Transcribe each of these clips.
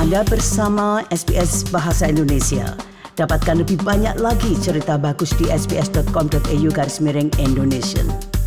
Anda bersama SBS Bahasa Indonesia. Dapatkan lebih banyak lagi cerita bagus di sbs.com.au/Indonesian.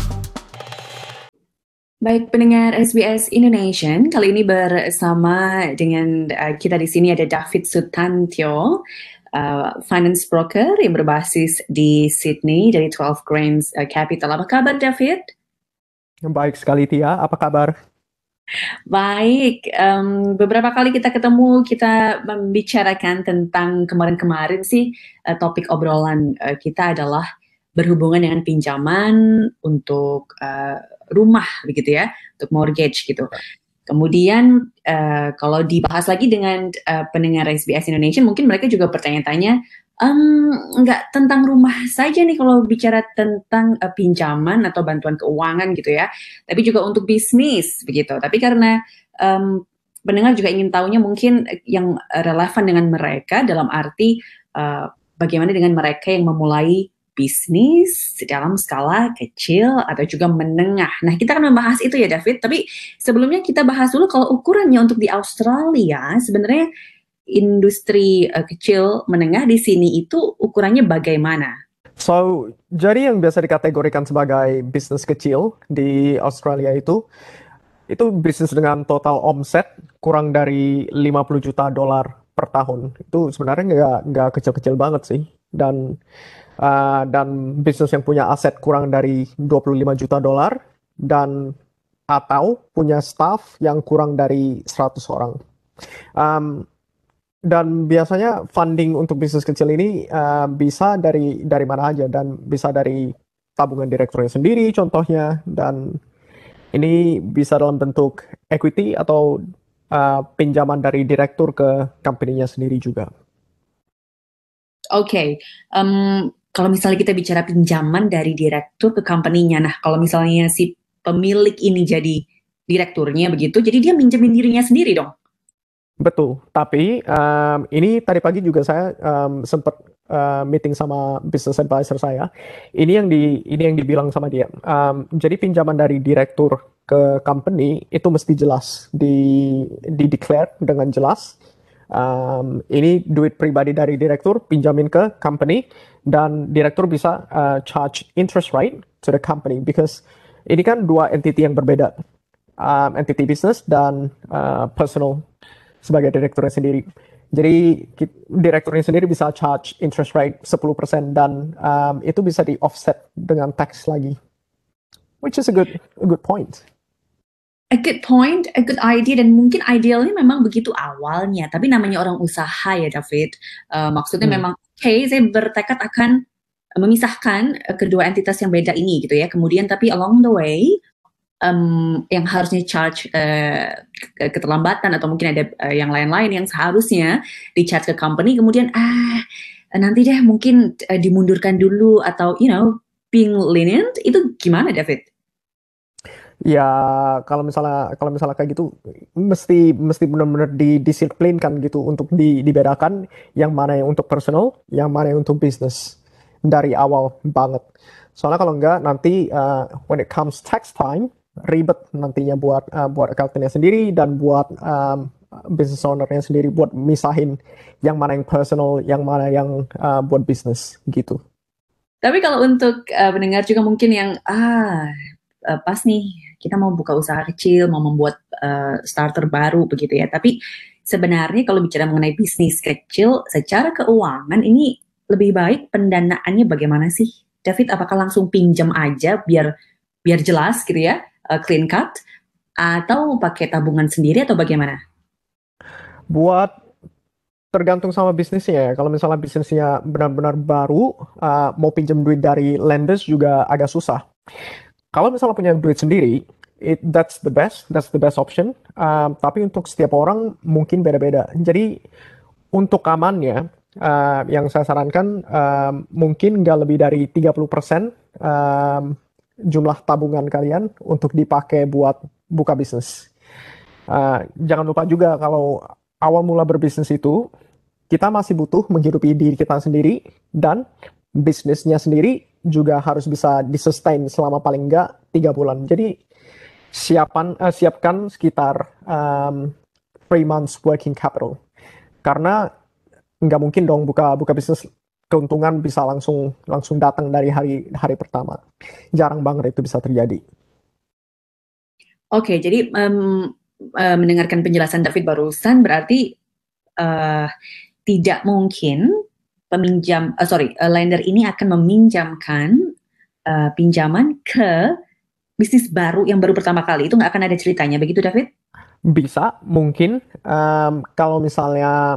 Baik pendengar SBS Indonesian, kali ini bersama dengan kita di sini ada David Sutantio, finance broker yang berbasis di Sydney dari 12 Grains Capital. Apa kabar David? Baik sekali Tia, apa kabar? Baik, beberapa kali kita ketemu, kita membicarakan tentang kemarin-kemarin sih topik obrolan kita adalah berhubungan dengan pinjaman untuk rumah begitu ya, untuk mortgage gitu. Kemudian kalau dibahas lagi dengan pendengar SBS Indonesia, mungkin mereka juga bertanya-tanya, nggak tentang rumah saja nih kalau bicara tentang pinjaman atau bantuan keuangan gitu ya, tapi juga untuk bisnis begitu. Tapi karena pendengar juga ingin tahunya mungkin yang relevan dengan mereka dalam arti bagaimana dengan mereka yang memulai bisnis dalam skala kecil atau juga menengah. Nah, kita akan membahas itu ya David, tapi sebelumnya kita bahas dulu kalau ukurannya untuk di Australia, sebenarnya industri kecil menengah di sini itu ukurannya bagaimana? So, jadi yang biasa dikategorikan sebagai bisnis kecil di Australia itu bisnis dengan total omset kurang dari 50 juta dolar per tahun. Itu sebenarnya nggak kecil-kecil banget sih. Dan bisnis yang punya aset kurang dari 25 juta dolar dan atau punya staff yang kurang dari 100 orang. Dan biasanya funding untuk bisnis kecil ini bisa dari mana aja, dan bisa dari tabungan direkturnya sendiri contohnya, dan ini bisa dalam bentuk equity atau pinjaman dari direktur ke company-nya sendiri juga. Oke, kalau misalnya kita bicara pinjaman dari direktur ke company-nya, nah kalau misalnya si pemilik ini jadi direkturnya begitu, jadi dia minjemin dirinya sendiri dong? Betul, tapi ini tadi pagi juga saya sempat meeting sama business advisor saya. Ini yang dibilang sama dia. Jadi pinjaman dari direktur ke company itu mesti jelas di declare dengan jelas. Ini duit pribadi dari direktur pinjamin ke company, dan direktur bisa charge interest rate to the company, because ini kan dua entity yang berbeda, entity business dan personal sebagai direkturnya sendiri. Jadi direkturnya sendiri bisa charge interest rate 10% dan itu bisa di offset dengan tax lagi, which is a good point. A good point, a good idea, dan mungkin idealnya memang begitu awalnya, tapi namanya orang usaha ya David, maksudnya memang saya bertekad akan memisahkan kedua entitas yang beda ini gitu ya, kemudian tapi along the way yang harusnya charge keterlambatan atau mungkin ada yang lain-lain yang seharusnya di-charge ke company, kemudian nanti deh mungkin dimundurkan dulu atau being lenient, itu gimana David? Ya kalau misalnya kayak gitu mesti benar-benar didisiplinkan gitu untuk dibedakan yang mana yang untuk personal, yang mana yang untuk bisnis dari awal banget. Soalnya kalau enggak nanti when it comes tax time ribet nantinya buat accountantnya sendiri dan buat business ownernya sendiri buat misahin yang mana yang personal, yang mana yang buat bisnis gitu. Tapi kalau untuk pendengar juga mungkin yang pas nih kita mau buka usaha kecil, mau membuat starter baru begitu ya. Tapi sebenarnya kalau bicara mengenai bisnis kecil secara keuangan ini lebih baik pendanaannya bagaimana sih, David? Apakah langsung pinjam aja biar jelas gitu ya? Clean cut, atau pakai tabungan sendiri atau bagaimana? Buat tergantung sama bisnisnya ya. Kalau misalnya bisnisnya benar-benar baru, mau pinjam duit dari lenders juga agak susah. Kalau misalnya punya duit sendiri, that's the best option. Tapi untuk setiap orang mungkin beda-beda. Jadi untuk amannya, yang saya sarankan mungkin nggak lebih dari 30% jumlah tabungan kalian untuk dipakai buat buka bisnis. Jangan lupa juga kalau awal mula berbisnis itu kita masih butuh menghidupi diri kita sendiri, dan bisnisnya sendiri juga harus bisa disustain selama paling enggak 3 bulan. Jadi siapkan sekitar 3 months working capital. Karena nggak mungkin dong buka bisnis keuntungan bisa langsung datang dari hari pertama. Jarang banget itu bisa terjadi. Oke, jadi mendengarkan penjelasan David barusan berarti tidak mungkin lender ini akan meminjamkan pinjaman ke bisnis baru yang baru pertama kali. Itu nggak akan ada ceritanya, begitu David? Bisa, mungkin kalau misalnya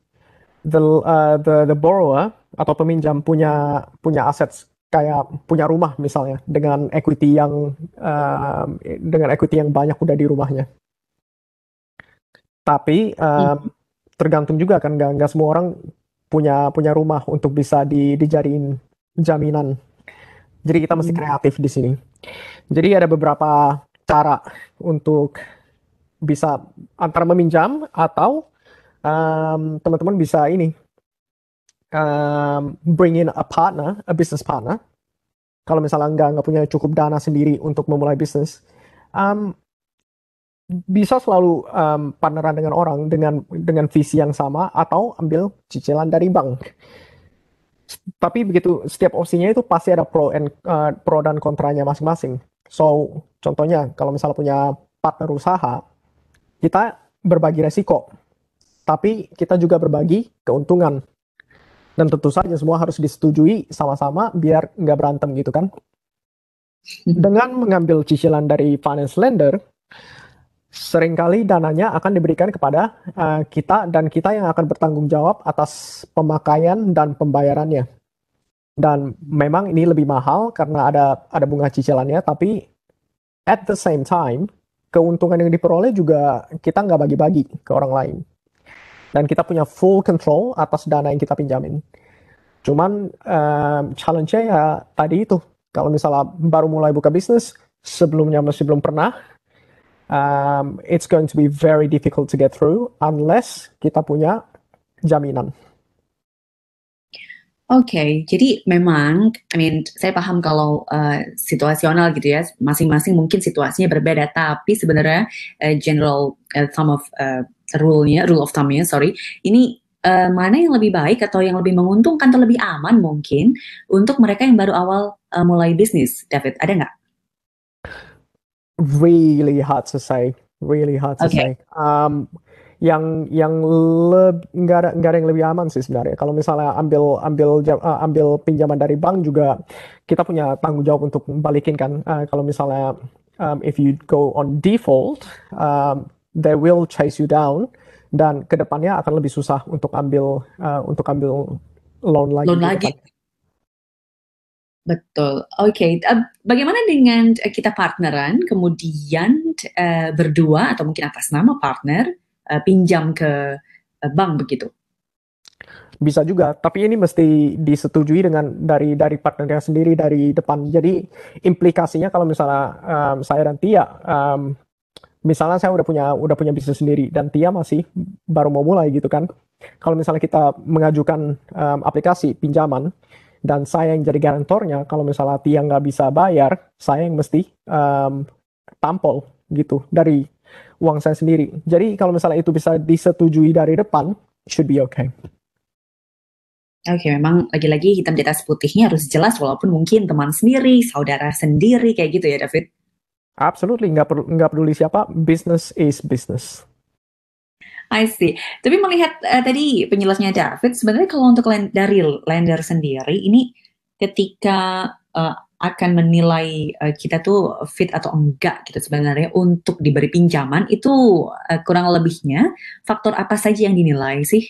the borrower atau peminjam punya aset kayak punya rumah misalnya dengan equity yang banyak udah di rumahnya. Tapi tergantung juga kan, nggak semua orang punya rumah untuk bisa dijadiin jaminan. Jadi kita mesti kreatif di sini. Jadi ada beberapa cara untuk bisa antara meminjam atau teman-teman bisa bring in a business partner. Kalau misalnya nggak punya cukup dana sendiri untuk memulai bisnis, bisa selalu partneran dengan orang dengan visi yang sama atau ambil cicilan dari bank. Tapi begitu setiap opsinya itu pasti ada pro dan kontranya masing-masing. So contohnya kalau misalnya punya partner usaha, kita berbagi resiko, tapi kita juga berbagi keuntungan. Dan tentu saja semua harus disetujui sama-sama biar nggak berantem gitu kan. Dengan mengambil cicilan dari finance lender, seringkali dananya akan diberikan kepada kita dan kita yang akan bertanggung jawab atas pemakaian dan pembayarannya. Dan memang ini lebih mahal karena ada bunga cicilannya, tapi at the same time, keuntungan yang diperoleh juga kita nggak bagi-bagi ke orang lain. Dan kita punya full control atas dana yang kita pinjamin. Cuman challenge-nya ya tadi itu, kalau misalnya baru mulai buka bisnis, sebelumnya masih belum pernah, it's going to be very difficult to get through unless kita punya jaminan. Oke, jadi memang, saya paham kalau situasional gitu ya, masing-masing mungkin situasinya berbeda, tapi sebenarnya general rule of thumb-nya, ini mana yang lebih baik atau yang lebih menguntungkan atau lebih aman mungkin untuk mereka yang baru awal mulai bisnis, David, ada nggak? Really hard to say. Yang nggak ada yang lebih aman sih sebenarnya. Kalau misalnya ambil pinjaman dari bank juga kita punya tanggung jawab untuk balikin kan. Kalau misalnya if you go on default, they will chase you down dan kedepannya akan lebih susah untuk ambil loan lagi. Betul. Oke. Bagaimana dengan kita partneran, kemudian berdua atau mungkin atas nama partner pinjam ke bank begitu? Bisa juga, tapi ini mesti disetujui dari partnernya sendiri dari depan. Jadi implikasinya kalau misalnya saya dan Tia, misalnya saya udah punya bisnis sendiri dan Tia masih baru mau mulai gitu kan. Kalau misalnya kita mengajukan aplikasi pinjaman dan saya yang jadi garantornya, kalau misalnya Tia nggak bisa bayar, saya yang mesti tampol gitu dari uang saya sendiri. Jadi kalau misalnya itu bisa disetujui dari depan, should be okay. Oke, memang lagi-lagi hitam di atas putihnya harus jelas walaupun mungkin teman sendiri, saudara sendiri kayak gitu ya, David? Absolutely, nggak peduli siapa, business is business. I see. Tapi melihat tadi penjelasannya David, sebenarnya kalau untuk dari lender sendiri, ini ketika akan menilai kita tuh fit atau enggak gitu sebenarnya untuk diberi pinjaman, itu kurang lebihnya faktor apa saja yang dinilai sih?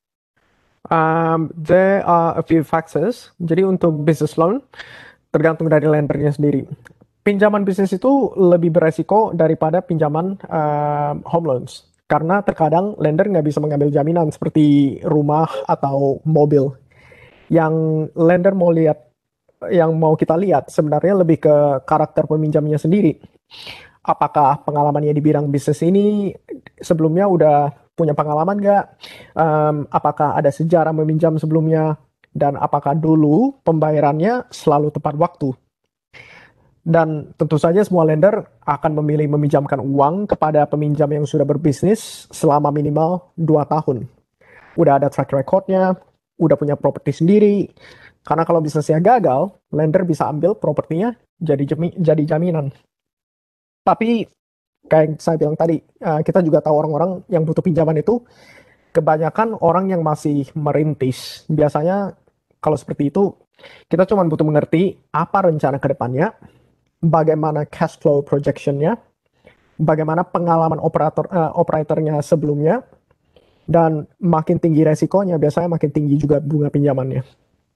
There are a few factors. Jadi untuk business loan, tergantung dari lendernya sendiri. Pinjaman bisnis itu lebih beresiko daripada pinjaman home loans. Karena terkadang lender nggak bisa mengambil jaminan seperti rumah atau mobil. Yang lender yang mau kita lihat sebenarnya lebih ke karakter peminjamnya sendiri. Apakah pengalamannya di bidang bisnis ini sebelumnya udah punya pengalaman nggak? Apakah ada sejarah meminjam sebelumnya? Dan apakah dulu pembayarannya selalu tepat waktu? Dan tentu saja semua lender akan memilih meminjamkan uang kepada peminjam yang sudah berbisnis selama minimal 2 tahun. Udah ada track recordnya, udah punya properti sendiri. Karena kalau bisnisnya gagal, lender bisa ambil propertinya jadi jaminan. Tapi kayak saya bilang tadi, kita juga tahu orang-orang yang butuh pinjaman itu kebanyakan orang yang masih merintis. Biasanya kalau seperti itu, kita cuma butuh mengerti apa rencana ke depannya, bagaimana cash flow projection-nya, bagaimana pengalaman operatornya sebelumnya, dan makin tinggi resikonya, biasanya makin tinggi juga bunga pinjamannya.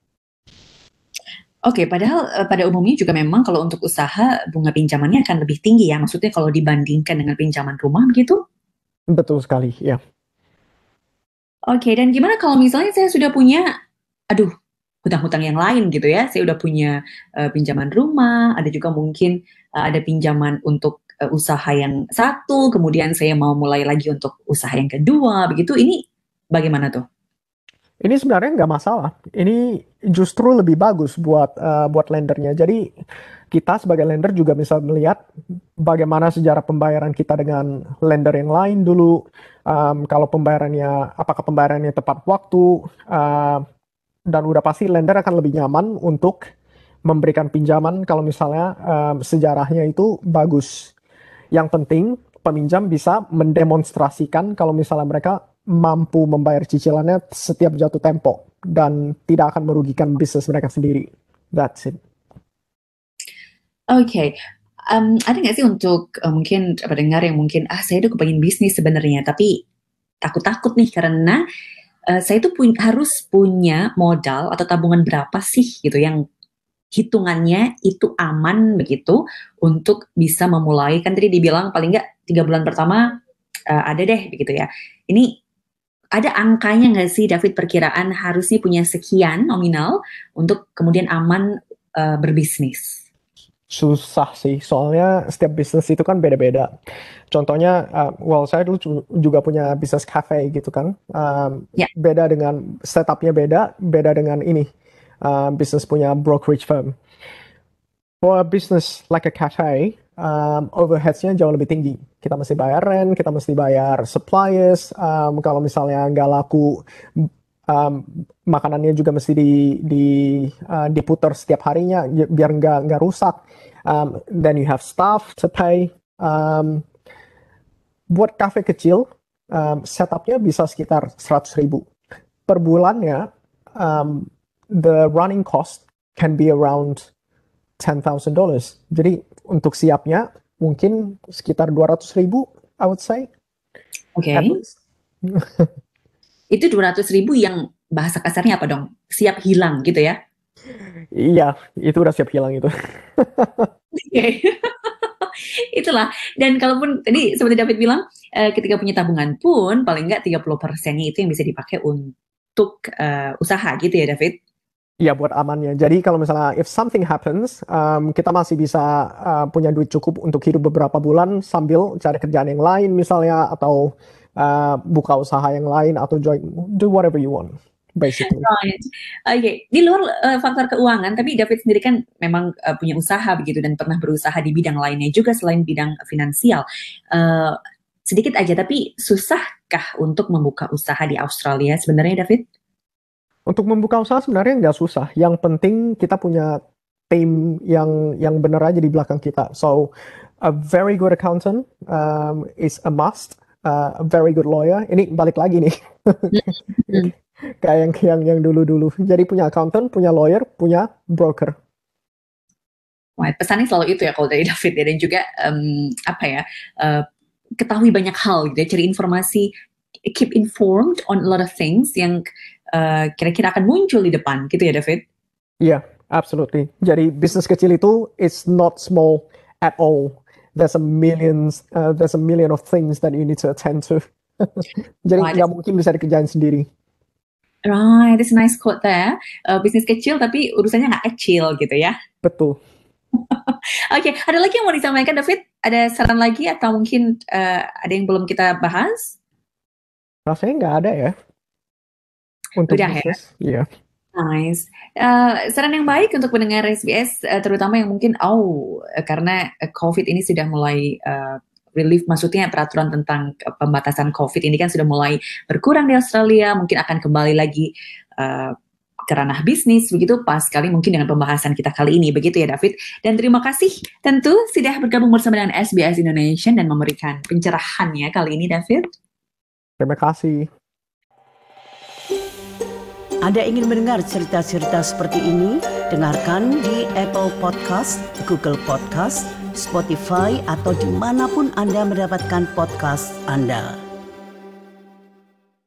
Oke, padahal pada umumnya juga memang kalau untuk usaha bunga pinjamannya akan lebih tinggi ya. Maksudnya kalau dibandingkan dengan pinjaman rumah begitu? Betul sekali, ya. Oke, dan gimana kalau misalnya saya sudah punya, aduh, hutang-hutang yang lain gitu ya. Saya udah punya pinjaman rumah, ada juga mungkin ada pinjaman untuk usaha yang satu, kemudian saya mau mulai lagi untuk usaha yang kedua, begitu. Ini bagaimana tuh? Ini sebenarnya nggak masalah. Ini justru lebih bagus buat lendernya. Jadi kita sebagai lender juga bisa melihat bagaimana sejarah pembayaran kita dengan lender yang lain dulu. Kalau apakah pembayarannya tepat waktu, dan udah pasti lender akan lebih nyaman untuk memberikan pinjaman kalau misalnya sejarahnya itu bagus. Yang penting peminjam bisa mendemonstrasikan kalau misalnya mereka mampu membayar cicilannya setiap jatuh tempo dan tidak akan merugikan bisnis mereka sendiri. That's it. Oke, ada nggak sih untuk mungkin pendengar yang mungkin saya tuh kepengen bisnis sebenarnya, tapi takut-takut nih karena saya tuh harus punya modal atau tabungan berapa sih gitu yang hitungannya itu aman begitu untuk bisa memulai. Kan tadi dibilang paling nggak 3 bulan pertama ada deh begitu ya. Ini ada angkanya nggak sih David, perkiraan harusnya punya sekian nominal untuk kemudian aman berbisnis? Susah sih, soalnya setiap bisnis itu kan beda-beda. Contohnya, saya dulu juga punya bisnis cafe gitu kan. Ya, Beda dengan setupnya beda dengan ini. Bisnis punya brokerage firm. For a business like a cafe, overheads-nya jauh lebih tinggi. Kita mesti bayar rent, kita mesti bayar suppliers. Kalau misalnya nggak laku, um, makanannya juga mesti diputar setiap harinya biar nggak rusak. Then you have staff to pay. Buat cafe kecil, setupnya bisa sekitar 100.000 per bulannya. The running cost can be around $10,000. Jadi untuk siapnya mungkin sekitar 200.000, I would say, oke. at least. Itu 200.000 yang bahasa kasarnya apa dong? Siap hilang gitu ya? Iya, itu udah siap hilang itu. Oke. Itulah. Dan kalaupun tadi seperti David bilang, ketika punya tabungan pun paling nggak 30%-nya itu yang bisa dipakai untuk usaha gitu ya David? Iya, buat amannya. Jadi kalau misalnya if something happens, kita masih bisa punya duit cukup untuk hidup beberapa bulan sambil cari kerjaan yang lain misalnya, atau buka usaha yang lain, atau do whatever you want, basically. Right. Oke, di luar faktor keuangan, tapi David sendiri kan memang punya usaha begitu dan pernah berusaha di bidang lainnya juga selain bidang finansial. Sedikit aja, tapi susahkah untuk membuka usaha di Australia sebenarnya, David? Untuk membuka usaha sebenarnya nggak susah. Yang penting kita punya tim yang benar aja di belakang kita. So a very good accountant is a must. A very good lawyer. Ini balik lagi nih. Hmm. Kayak yang dulu-dulu. Jadi punya accountant, punya lawyer, punya broker. Wah, pesannya selalu itu ya kalau dari David ya, dan juga ketahui banyak hal gitu ya, cari informasi, keep informed on a lot of things yang kira-kira akan muncul di depan gitu ya David? Yeah, absolutely. Jadi bisnis kecil itu it's not small at all. There's a million of things that you need to attend to. Jadi Wah, nggak mungkin bisa dikerjain sendiri. right, that's a nice quote there. Bisnis kecil tapi urusannya nggak kecil gitu ya. Betul. Oke, ada lagi yang mau disampaikan David? Ada saran lagi atau mungkin ada yang belum kita bahas? Rasanya nggak ada ya untuk Udah ya. bisnis. Iya. Nice. Saran yang baik untuk pendengar SBS, terutama yang mungkin, karena COVID ini sudah mulai relief, maksudnya peraturan tentang pembatasan COVID ini kan sudah mulai berkurang di Australia, mungkin akan kembali lagi ke ranah bisnis, begitu pas sekali mungkin dengan pembahasan kita kali ini, begitu ya David. Dan terima kasih tentu sudah bergabung bersama dengan SBS Indonesia dan memberikan pencerahannya kali ini, David. Terima kasih. Anda ingin mendengar cerita-cerita seperti ini? Dengarkan di Apple Podcast, Google Podcast, Spotify, atau dimanapun Anda mendapatkan podcast Anda.